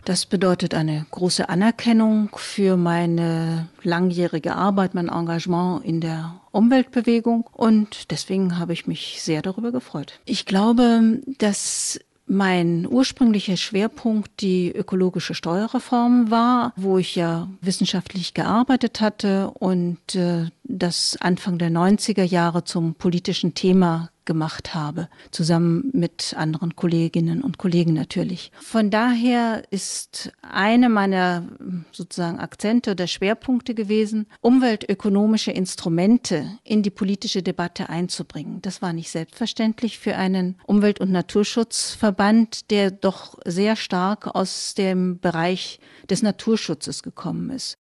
Das bedeutet eine große Anerkennung für meine langjährige Arbeit, mein Engagement in der Umweltbewegung und deswegen habe ich mich sehr darüber gefreut. Ich glaube, dass mein ursprünglicher Schwerpunkt die ökologische Steuerreform war, wo ich ja wissenschaftlich gearbeitet hatte und das Anfang der 90er Jahre zum politischen Thema gemacht habe, zusammen mit anderen Kolleginnen und Kollegen natürlich. Von daher ist eine meiner sozusagen Akzente oder Schwerpunkte gewesen, umweltökonomische Instrumente in die politische Debatte einzubringen. Das war nicht selbstverständlich für einen Umwelt- und Naturschutzverband, der doch sehr stark aus dem Bereich des Naturschutzes gekommen ist.